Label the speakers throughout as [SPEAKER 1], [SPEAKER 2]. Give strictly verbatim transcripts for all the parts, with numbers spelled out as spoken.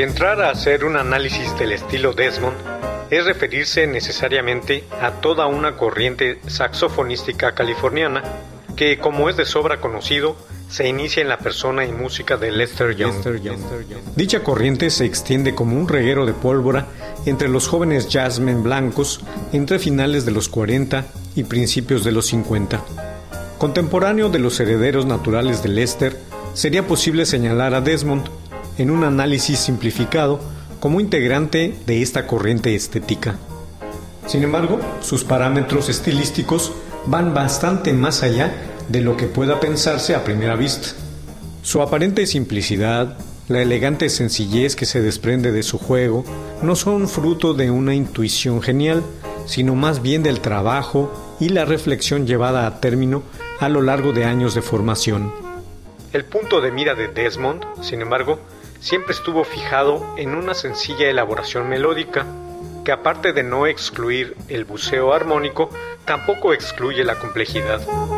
[SPEAKER 1] Entrar a hacer un análisis del estilo Desmond es referirse necesariamente a toda una corriente saxofonística californiana que, como es de sobra conocido, se inicia en la persona y música de Lester Young. Dicha corriente se extiende como un reguero de pólvora entre los jóvenes jazzmen blancos entre finales de los cuarenta y principios de los cincuenta. Contemporáneo de los herederos naturales de Lester, sería posible señalar a Desmond, en un análisis simplificado, como integrante de esta corriente estética. Sin embargo, sus parámetros estilísticos van bastante más allá de lo que pueda pensarse a primera vista. Su aparente simplicidad, la elegante sencillez que se desprende de su juego, no son fruto de una intuición genial, sino más bien del trabajo y la reflexión llevada a término a lo largo de años de formación. El punto de mira de Desmond, sin embargo, siempre estuvo fijado en una sencilla elaboración melódica, que aparte de no excluir el buceo armónico, tampoco excluye la complejidad.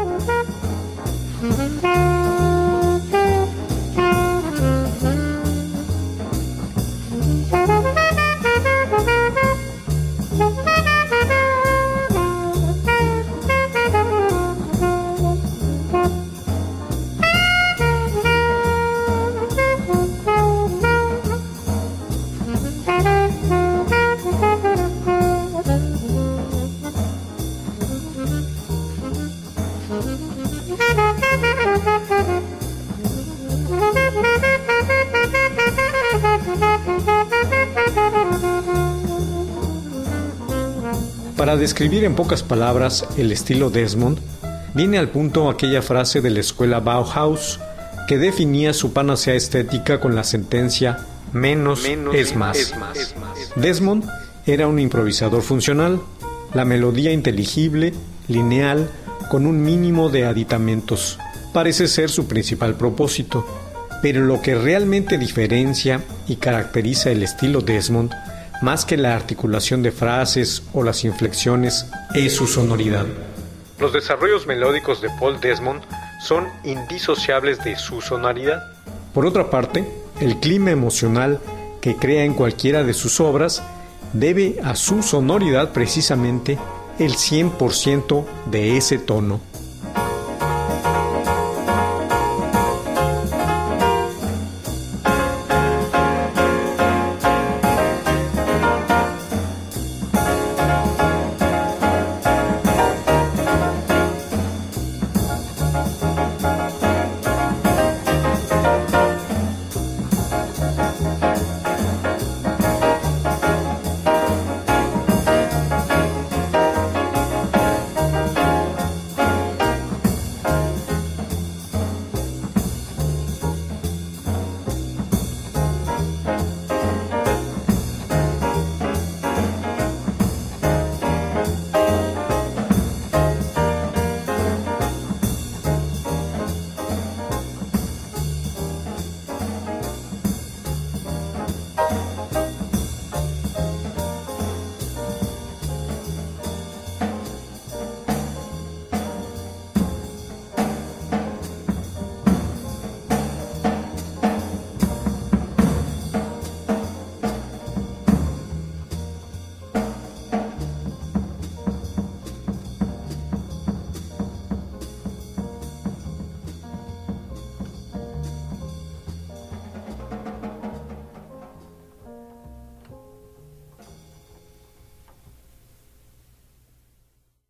[SPEAKER 1] Para describir en pocas palabras el estilo Desmond, viene al punto aquella frase de la escuela Bauhaus que definía su panacea estética con la sentencia menos, menos es, más. es más. Desmond era un improvisador funcional, la melodía inteligible, lineal, con un mínimo de aditamentos. Parece ser su principal propósito, pero lo que realmente diferencia y caracteriza el estilo Desmond, más que la articulación de frases o las inflexiones, es su sonoridad. Los desarrollos melódicos de Paul Desmond son indisociables de su sonoridad. Por otra parte, el clima emocional que crea en cualquiera de sus obras debe a su sonoridad precisamente el cien por ciento de ese tono.